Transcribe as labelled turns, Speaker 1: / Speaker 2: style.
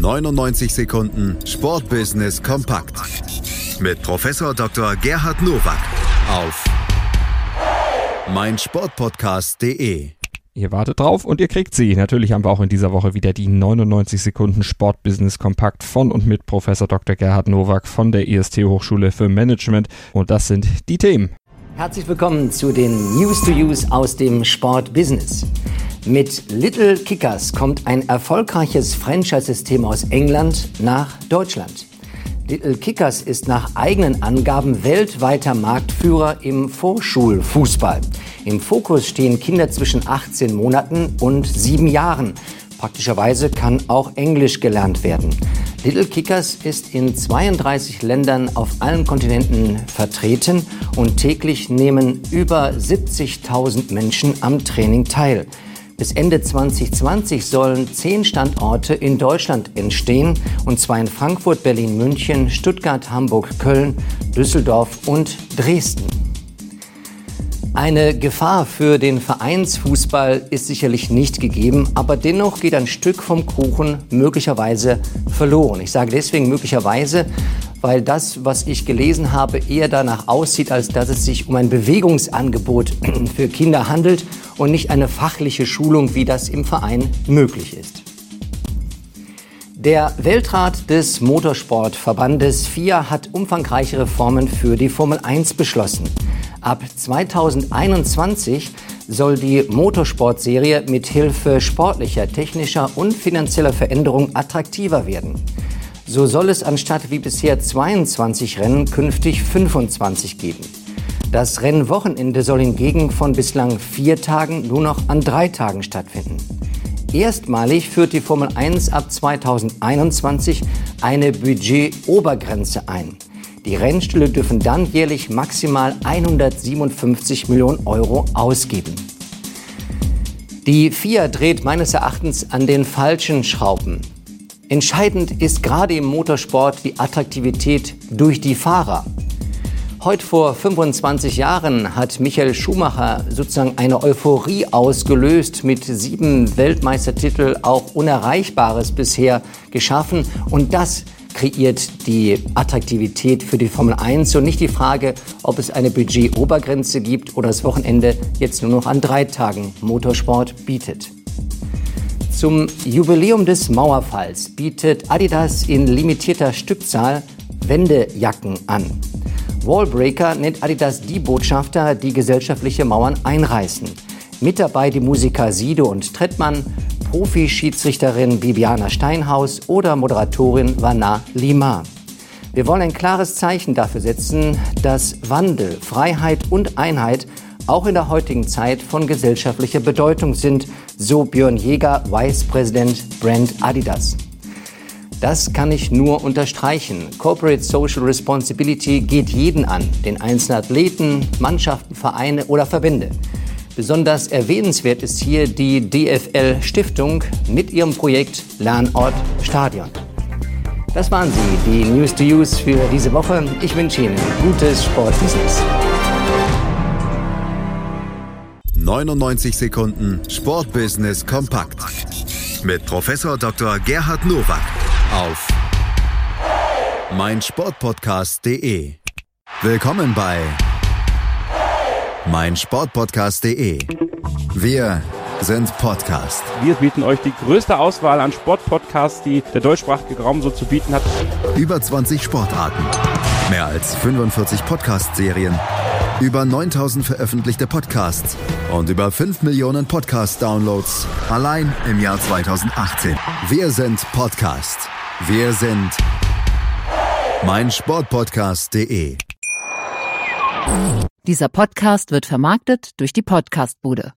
Speaker 1: 99 Sekunden Sportbusiness kompakt mit Professor Dr. Gerhard Nowak auf meinsportpodcast.de.
Speaker 2: Ihr wartet drauf und ihr kriegt sie. Natürlich haben wir auch in dieser Woche wieder die 99 Sekunden Sportbusiness kompakt von und mit Professor Dr. Gerhard Nowak von der IST Hochschule für Management. Und das sind die Themen.
Speaker 3: Herzlich willkommen zu den News to Use aus dem Sportbusiness. Mit Little Kickers kommt ein erfolgreiches Franchise-System aus England nach Deutschland. Little Kickers ist nach eigenen Angaben weltweiter Marktführer im Vorschulfußball. Im Fokus stehen Kinder zwischen 18 Monaten und 7 Jahren. Praktischerweise kann auch Englisch gelernt werden. Little Kickers ist in 32 Ländern auf allen Kontinenten vertreten und täglich nehmen über 70.000 Menschen am Training teil. Bis Ende 2020 sollen 10 Standorte in Deutschland entstehen, und zwar in Frankfurt, Berlin, München, Stuttgart, Hamburg, Köln, Düsseldorf und Dresden. Eine Gefahr für den Vereinsfußball ist sicherlich nicht gegeben, aber dennoch geht ein Stück vom Kuchen möglicherweise verloren. Ich sage deswegen möglicherweise, weil das, was ich gelesen habe, eher danach aussieht, als dass es sich um ein Bewegungsangebot für Kinder handelt und nicht eine fachliche Schulung, wie das im Verein möglich ist. Der Weltrat des Motorsportverbandes FIA hat umfangreiche Reformen für die Formel 1 beschlossen. Ab 2021 soll die Motorsportserie mit Hilfe sportlicher, technischer und finanzieller Veränderungen attraktiver werden. So soll es anstatt wie bisher 22 Rennen künftig 25 geben. Das Rennwochenende soll hingegen von bislang 4 Tagen nur noch an 3 Tagen stattfinden. Erstmalig führt die Formel 1 ab 2021 eine Budgetobergrenze ein. Die Rennstühle dürfen dann jährlich maximal 157 Millionen Euro ausgeben. Die FIA dreht meines Erachtens an den falschen Schrauben. Entscheidend ist gerade im Motorsport die Attraktivität durch die Fahrer. Heute vor 25 Jahren hat Michael Schumacher sozusagen eine Euphorie ausgelöst, mit 7 Weltmeistertiteln auch Unerreichbares bisher geschaffen, und das kreiert die Attraktivität für die Formel 1 und nicht die Frage, ob es eine Budgetobergrenze gibt oder das Wochenende jetzt nur noch an 3 Tagen Motorsport bietet. Zum Jubiläum des Mauerfalls bietet Adidas in limitierter Stückzahl Wendejacken an. Wallbreaker nennt Adidas die Botschafter, die gesellschaftliche Mauern einreißen. Mit dabei die Musiker Sido und Trettmann, Profi-Schiedsrichterin Bibiana Steinhaus oder Moderatorin Vanna Lima. Wir wollen ein klares Zeichen dafür setzen, dass Wandel, Freiheit und Einheit auch in der heutigen Zeit von gesellschaftlicher Bedeutung sind, so Björn Jäger, Vice President Brand Adidas. Das kann ich nur unterstreichen. Corporate Social Responsibility geht jeden an, den einzelnen Athleten, Mannschaften, Vereine oder Verbände. Besonders erwähnenswert ist hier die DFL-Stiftung mit ihrem Projekt Lernort Stadion. Das waren sie, die News to Use für diese Woche. Ich wünsche Ihnen gutes Sportbusiness.
Speaker 1: 99 Sekunden Sportbusiness kompakt mit Professor Dr. Gerhard Nowak auf meinsportpodcast.de. Willkommen bei meinsportpodcast.de. Wir sind Podcast.
Speaker 4: Wir bieten euch die größte Auswahl an Sportpodcasts, die der deutschsprachige Raum so zu bieten hat.
Speaker 1: Über 20 Sportarten, mehr als 45 Podcast-Serien, über 9000 veröffentlichte Podcasts und über 5 Millionen Podcast-Downloads allein im Jahr 2018. Wir sind Podcast. Wir sind meinsportpodcast.de.
Speaker 5: Dieser Podcast wird vermarktet durch die Podcastbude.